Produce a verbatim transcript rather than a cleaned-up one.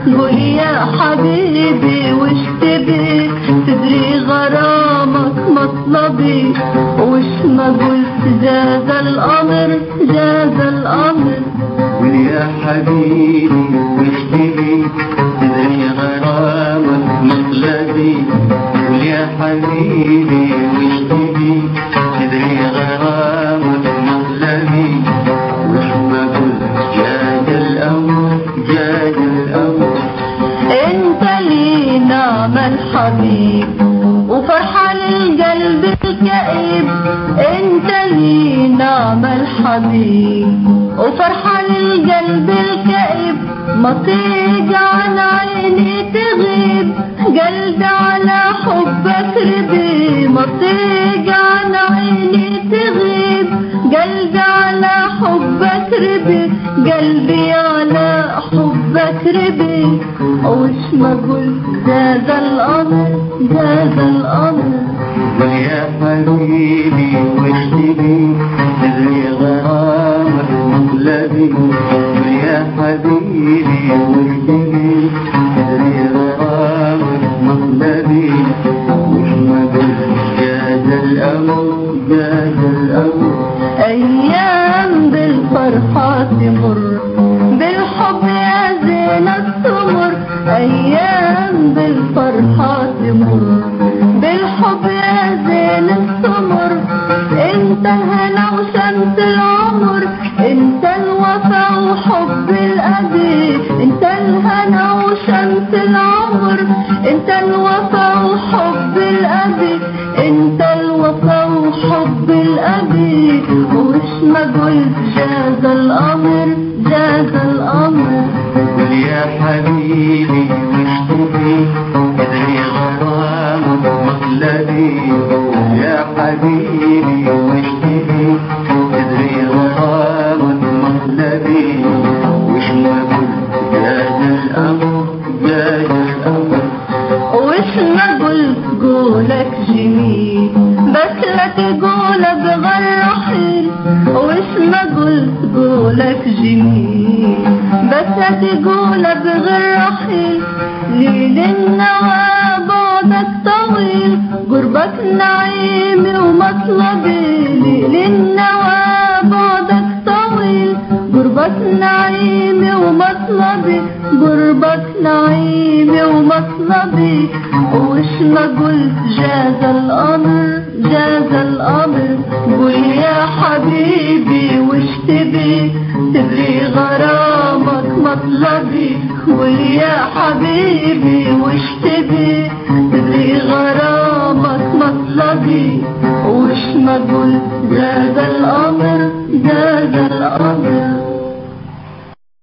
قول يا حبيبي وش تبي، تدري غرامك مطلبي، وش ما قلت جاز الأمر جاز الأمر. قول يا حبيبي وش تبي، تدري غرامك مطلبي، قول يا حبيبي وش تبي، تدري غرامك مطلبي، وش ما قلت جاز الأمر جاز الأمر. انت لي نعم الحبيب وفرحة للقلب الكئيب، انت لي نعم الحبيب وفرحة للقلب الكئيب، مطيق عن عيني تغيب، قلبي على حبك ربي، مطيق عن عيني تغيب، قلبي على حبك ربي، قلبي على حبك ربي، وش ما قلت جاز الأمر جاز الأمر. قول يا حبيبي وش تبي، تدري غرامك مطلبي، قول يا حبيبي وش تبي، تدري غرامك مطلبي، وش ما قلت جاز الأمر جاز الأمر. أيام بالفرحة تمر، بالحب يا زين السمر، أيام بالفرحة تمر، بالحب يا زين السمر، انت الهنا وشمس العمر، انت الوفا وحب الأبي، انت الهنا وشمس العمر، انت الوفا وحب الأبي، انت الوفا وحب الأبي، وش ما قلت جاز الأمر جاز الأمر. قول يا حبيبي وش تبي، تدري غرامك مطلبي، قول يا حبيبي وش تبي، تدري غرامك مطلبي، وش ما قلت جاز الأمر جاز الأمر. وش ما قلت قولك جميل بس لا تقول ابغى الرحيل، وش ما قلت قولك جميل بس لا تقول ابغى الرحيل، ليل النوى بعدك طويل، قربك نعيمي ومطلبي، ليل النوى بعدك طويل، قربك نعيمي ومطلبي، قربك نعيمي ومطلبي، وش ما قلت جاز الأمر جاز الأمر. قول يا حبيبي وش تبي، تدري غرامك مطلبي، قول يا حبيبي وش تبي، تدري غرامك مطلبي، وش ما قلت جاز الأمر جاز